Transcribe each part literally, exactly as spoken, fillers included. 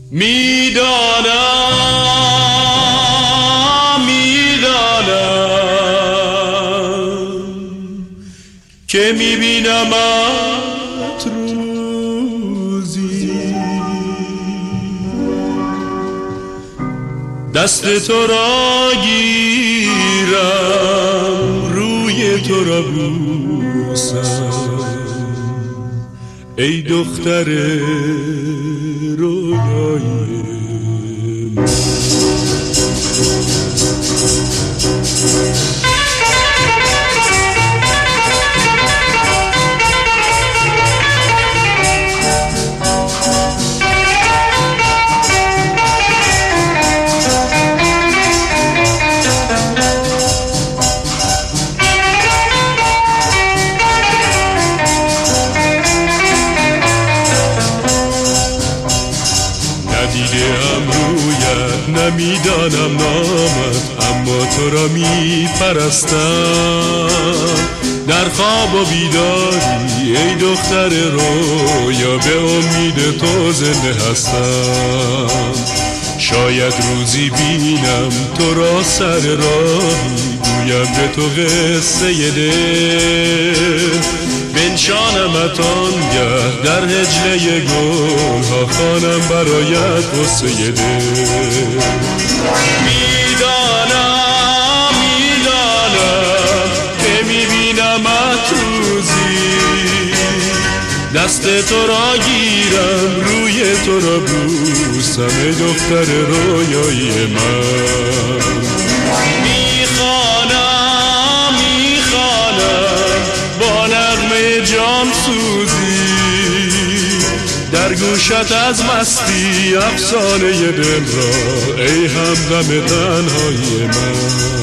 میدانم میدانم که میبینمت روزی، دست تو را گیرم روی تو را بوسم، ای دختر رویای من. ندیدم رویت نمیدانم نامت، اما تو را میپرستم در خواب و بیداری، ای دختر رویا به امید تو زنده هستم. شاید روزی بینم تو را سر راهی، گویم به تو قصه دل، بنشانمت آنگه در هجله گل ها، خوانم برایت قصه دل. میدانم میدانم که میبینمت روزی، دست تو را گیرم روی تو را بوسم، ای دختر رویای من. میخوانم میخوانم با نغمه جان سوزی، در گوشت از مستی افسانه دل را، ای همدم تنهای من.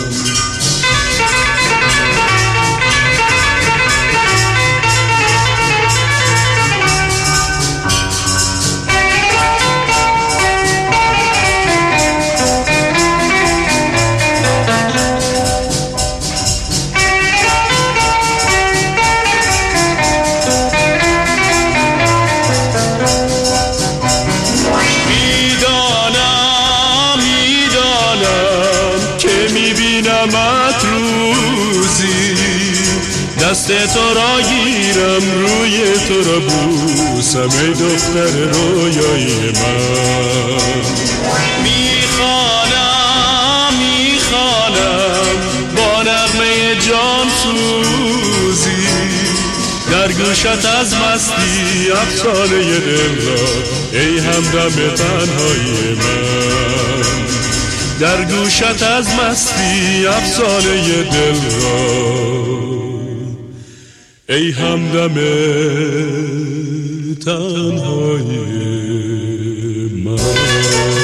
میبینمت روزی، دست تو را گیرم روی تو را بوسم، ای دختر رویای من. میخوانم میخوانم با نغمه جان سوزی، در گوشت از مستی افسانه دل را، ای همدم تنهای من. در گوشت از مستی افسانه دل را، ای همدم تنهای من.